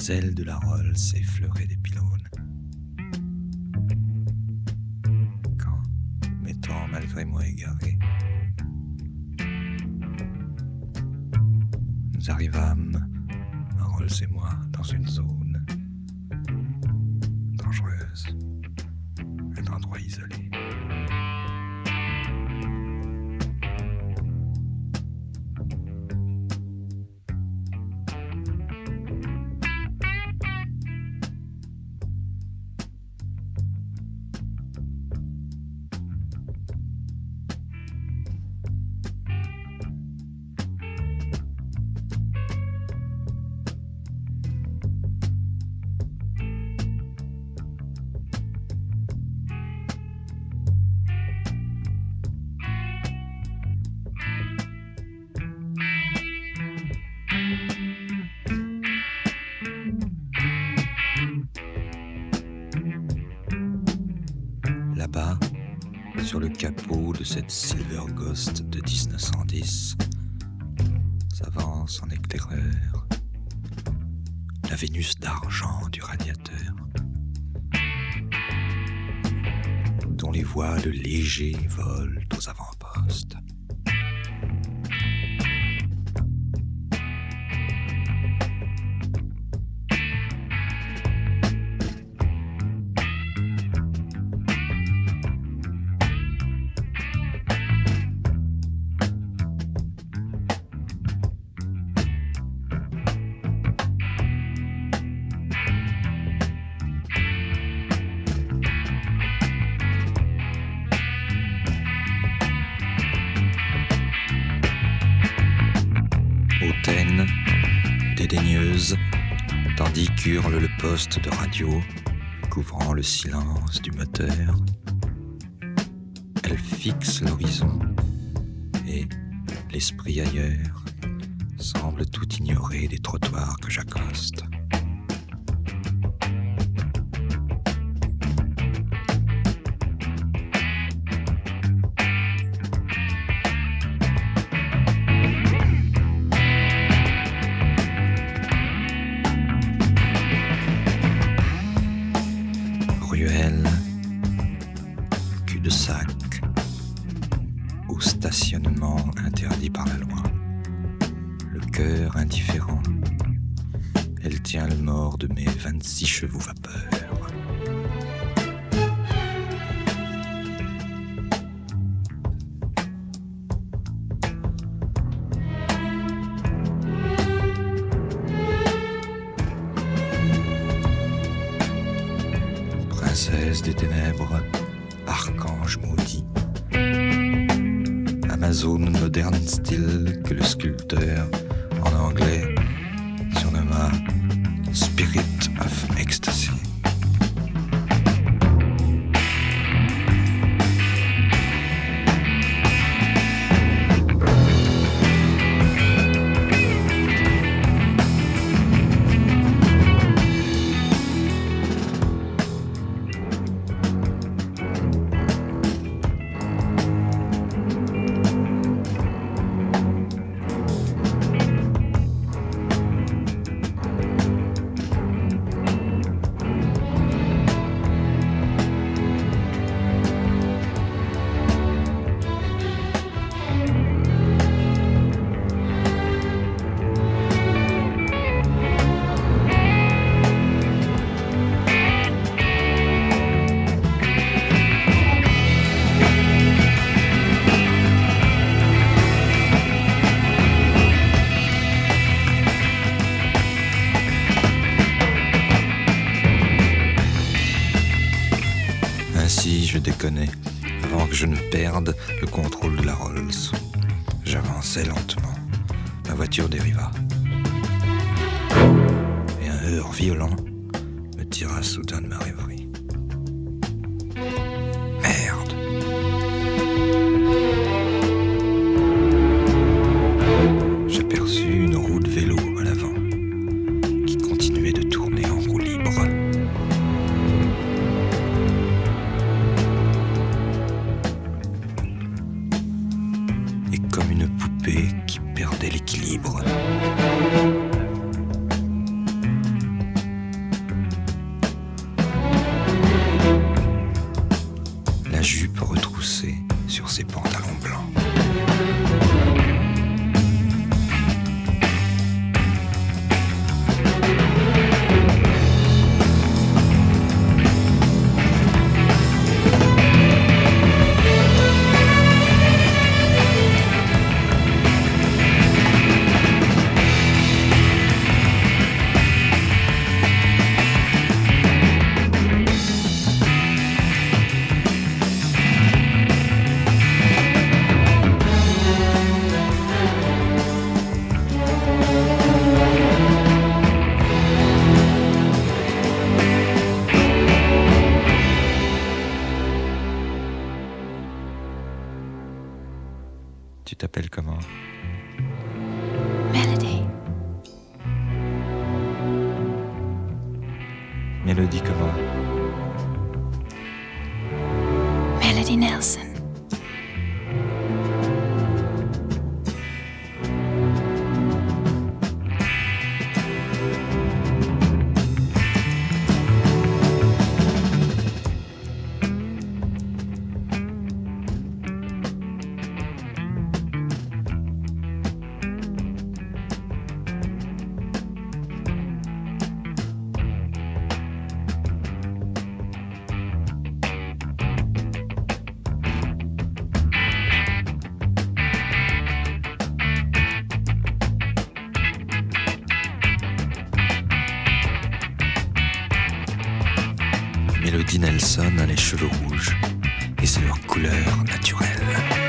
les ailes de la Rolls effleuraient des pylônes. Quand, m'étant malgré moi égaré, nous arrivâmes, Rolls et moi, dans une zone dangereuse, un endroit isolé. Là-bas, sur le capot de cette Silver Ghost de 1910, s'avance en éclaireur la Vénus d'argent du radiateur, dont les voiles légers volent aux avant-postes. Hautaine, dédaigneuse, tandis qu'hurle le poste de radio, couvrant le silence du moteur. Elle fixe l'horizon et, l'esprit ailleurs, semble tout ignorer des trottoirs que j'accoste. Ruelle, cul-de-sac ou stationnement interdit par la loi. Le cœur indifférent, elle tient le mort de mes 26 chevaux vapeur. Princesse des ténèbres, archange maudit, Amazone moderne style que le sculpteur, en anglais, surnomma Spirit of Ecstasy. Ainsi, je déconnais, avant que je ne perde le contrôle de la Rolls. J'avançais lentement. Ma voiture dériva. Et un heurt violent me tira soudain de ma rêverie. Merde! J'aperçus une roue de vélo à l'avant, qui continuait de tourner en roue libre. Et comme une poupée qui perdait l'équilibre. Tu t'appelles comment? Melody. Mélodie comment? Melody Nelson. Mélodie Nelson a les cheveux rouges et c'est leur couleur naturelle.